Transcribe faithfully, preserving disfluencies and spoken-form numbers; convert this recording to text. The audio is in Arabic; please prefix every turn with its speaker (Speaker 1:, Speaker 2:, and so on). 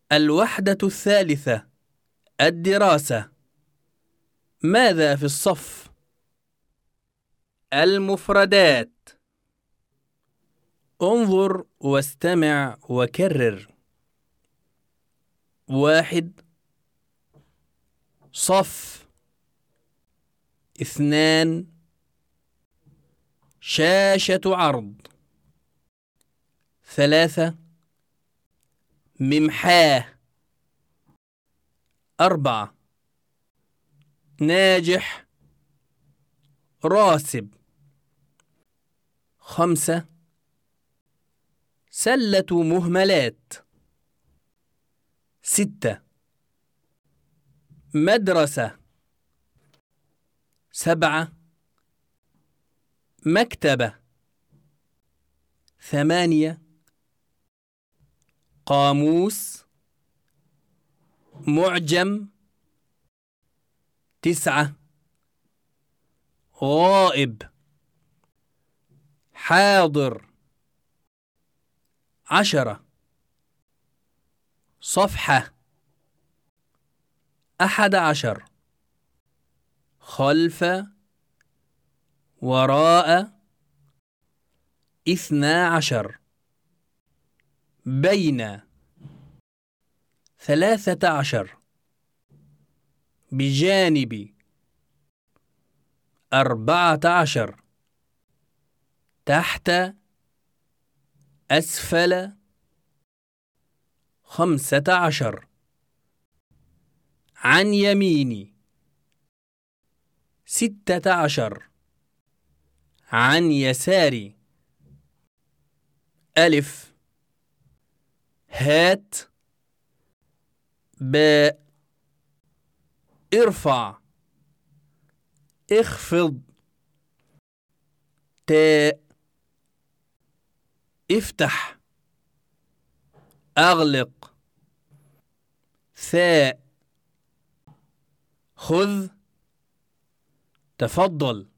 Speaker 1: الوحدة الثالثة. الدراسة. ماذا في الصف؟ المفردات. انظر واستمع وكرر. واحد. صف. اثنان. شاشة عرض. ثلاثة. ممحاه. أربعة. ناجح. راسب. خمسة. سلة مهملات. ستة. مدرسة. سبعة. مكتبة. ثمانية. قاموس. معجم. تسعة. غائب. حاضر. عشرة. صفحة. أحد عشر. خلف. وراء. اثنا عشر. بين. ثلاثة عشر. بجانب. أربعة عشر. تحت. أسفل. خمسة عشر. عن يميني. ستة عشر. عن يساري. ألف. هات. باء. ارفع. اخفض. تاء. افتح. أغلق. ثاء. خذ. تفضل.